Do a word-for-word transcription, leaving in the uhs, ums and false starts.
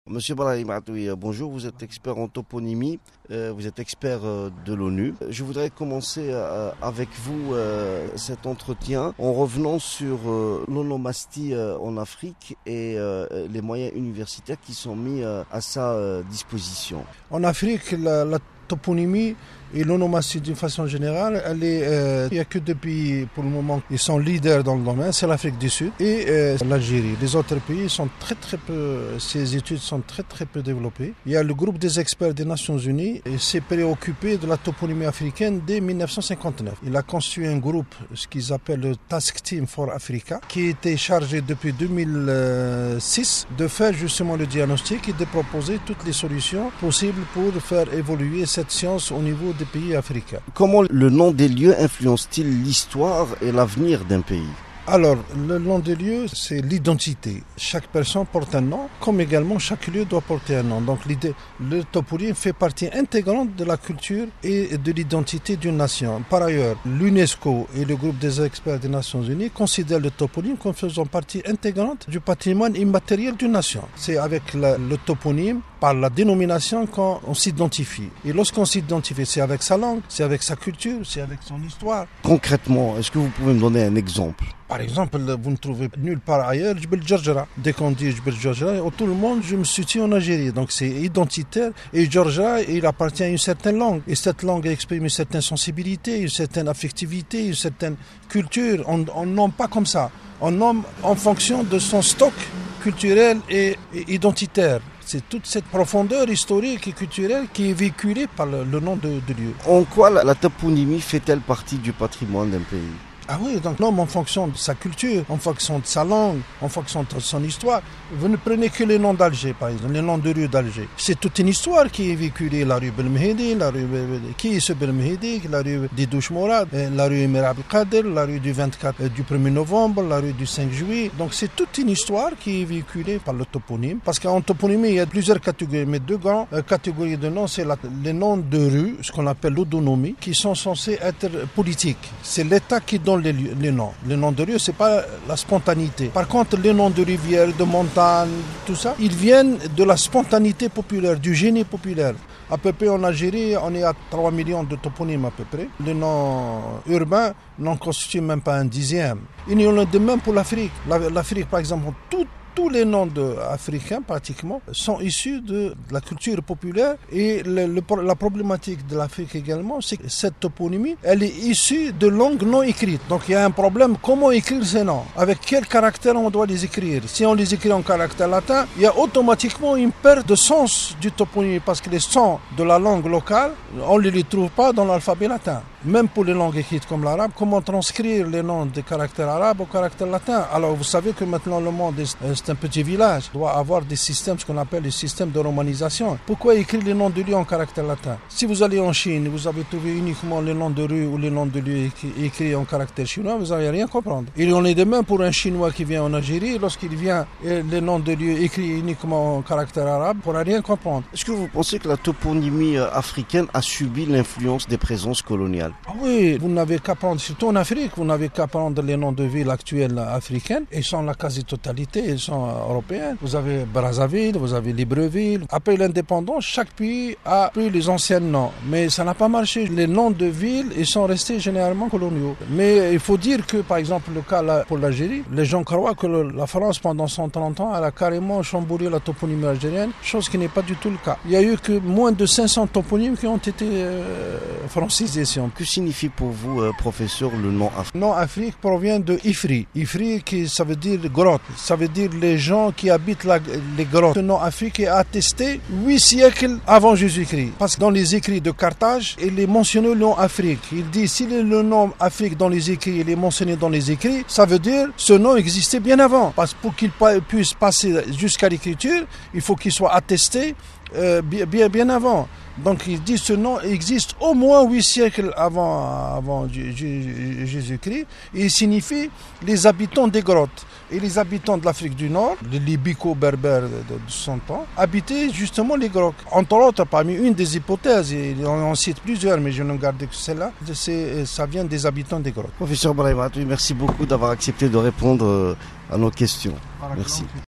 Monsieur Brahim Atoui, bonjour, vous êtes expert en toponymie, euh, vous êtes expert euh, de l'ONU. Je voudrais commencer euh, avec vous euh, cet entretien en revenant sur euh, l'onomastie euh, en Afrique et euh, les moyens universitaires qui sont mis euh, à sa euh, disposition. En Afrique, la, la toponymie et l'onomastie d'une façon générale, elle est, euh, il n'y a que deux pays pour le moment qui sont leaders dans le domaine, c'est l'Afrique du Sud et euh, l'Algérie. Les autres pays sont très très peu, ces études sont très très peu développées. Il y a le groupe des experts des Nations Unies et s'est préoccupé de la toponymie africaine dès mille neuf cent cinquante-neuf. Il a conçu un groupe, ce qu'ils appellent le Task Team for Africa, qui était chargé depuis deux mille six de faire justement le diagnostic et de proposer toutes les solutions possibles pour faire évoluer cette science au niveau des pays africains. Comment le nom des lieux influence-t-il l'histoire et l'avenir d'un pays ? Alors, le nom des lieux, c'est l'identité. Chaque personne porte un nom, comme également chaque lieu doit porter un nom. Donc, l'idée, le toponyme fait partie intégrante de la culture et de l'identité d'une nation. Par ailleurs, l'UNESCO et le groupe des experts des Nations Unies considèrent le toponyme comme faisant partie intégrante du patrimoine immatériel d'une nation. C'est avec la, le toponyme, par la dénomination, qu'on s'identifie. Et lorsqu'on s'identifie, c'est avec sa langue, c'est avec sa culture, c'est avec son histoire. Concrètement, est-ce que vous pouvez me donner un exemple ? Par exemple, vous ne trouvez nulle part ailleurs Djebel Djerjera. Dès qu'on dit Djebel Djerjera, tout le monde, je me situe en Algérie. Donc c'est identitaire. Et Djerjera, il appartient à une certaine langue. Et cette langue exprime une certaine sensibilité, une certaine affectivité, une certaine culture. On ne nomme pas comme ça. On nomme en fonction de son stock culturel et, et identitaire. C'est toute cette profondeur historique et culturelle qui est véhiculée par le, le nom de, de lieu. En quoi la, la toponymie fait-elle partie du patrimoine d'un pays ? Ah oui, donc l'homme en fonction de sa culture, en fonction de sa langue, en fonction de son histoire. Vous ne prenez que les noms d'Alger, par exemple, les noms de rues d'Alger. C'est toute une histoire qui est véhiculée. La rue Belmehedi, la rue qui est ce Belmehedi, la rue des Douches Mourad, la rue Emir Abdelkader, la rue du vingt-quatre du premier novembre, la rue du cinq juillet. Donc c'est toute une histoire qui est véhiculée par le toponyme. Parce qu'en toponymie, il y a plusieurs catégories, mais deux grandes catégories de noms, c'est la, les noms de rues, ce qu'on appelle l'odonomie, qui sont censés être politiques. C'est l'État qui donne Les, lieux, les noms. Les noms de lieux, c'est pas la spontanéité. Par contre, les noms de rivières, de montagnes, tout ça, ils viennent de la spontanéité populaire, du génie populaire. À peu près en Algérie, on est à trois millions de toponymes à peu près. Les noms urbains n'en constituent même pas un dixième. Il y en a de même pour l'Afrique. L'Afrique, par exemple, tout Tous les noms de, africains, pratiquement, sont issus de, de la culture populaire. Et le, le, la problématique de l'Afrique également, c'est que cette toponymie, elle est issue de langues non écrites. Donc il y a un problème, comment écrire ces noms ? Avec quel caractère on doit les écrire ? Si on les écrit en caractère latin, il y a automatiquement une perte de sens du toponyme, parce que les sons de la langue locale, on ne les trouve pas dans l'alphabet latin. Même pour les langues écrites comme l'arabe, comment transcrire les noms des caractères arabes au caractère latin ? Alors vous savez que maintenant le monde est, c'est un petit village, doit avoir des systèmes, ce qu'on appelle les systèmes de romanisation. Pourquoi écrire les noms de lieux en caractère latin ? Si vous allez en Chine, vous avez trouvé uniquement les noms de rue ou les noms de lieux écrits en caractère chinois, vous n'allez rien comprendre. Il en est de même pour un Chinois qui vient en Algérie, lorsqu'il vient les noms de lieux écrits uniquement en caractère arabe, il ne pourra rien comprendre. Est-ce que vous pensez que la toponymie africaine a subi l'influence des présences coloniales ? Ah oui, vous n'avez qu'à prendre, surtout en Afrique, vous n'avez qu'à prendre les noms de villes actuelles africaines, et sont la quasi-totalité, ils sont européennes. Vous avez Brazzaville, vous avez Libreville. Après l'indépendance, chaque pays a pris les anciens noms, mais ça n'a pas marché. Les noms de villes, ils sont restés généralement coloniaux. Mais il faut dire que, par exemple, le cas là, pour l'Algérie, les gens croient que le, la France, pendant cent trente ans, elle a carrément chamboulé la toponymie algérienne, chose qui n'est pas du tout le cas. Il y a eu que moins de cinq cents toponymes qui ont été euh, francisés, si on peut. Que signifie pour vous, euh, professeur, le nom Afrique ? Le nom Afrique provient de Ifri. Ifri, qui, ça veut dire grotte. Ça veut dire les gens qui habitent la, les grottes. Le nom Afrique est attesté huit siècles avant Jésus-Christ. Parce que dans les écrits de Carthage, il est mentionné le nom Afrique. Il dit, si le nom Afrique dans les écrits, il est mentionné dans les écrits, ça veut dire ce nom existait bien avant. Parce que pour qu'il puisse passer jusqu'à l'écriture, il faut qu'il soit attesté euh, bien, bien, bien avant. Donc il dit ce nom existe au moins huit siècles avant, avant Jésus-Christ et il signifie les habitants des grottes. Et les habitants de l'Afrique du Nord, les libico-berbères de son temps, habitaient justement les grottes. Entre autres, parmi une des hypothèses, on en cite plusieurs, mais je ne garde que celle-là, c'est, ça vient des habitants des grottes. Professeur Brahim Atoui, merci beaucoup d'avoir accepté de répondre à nos questions. Merci.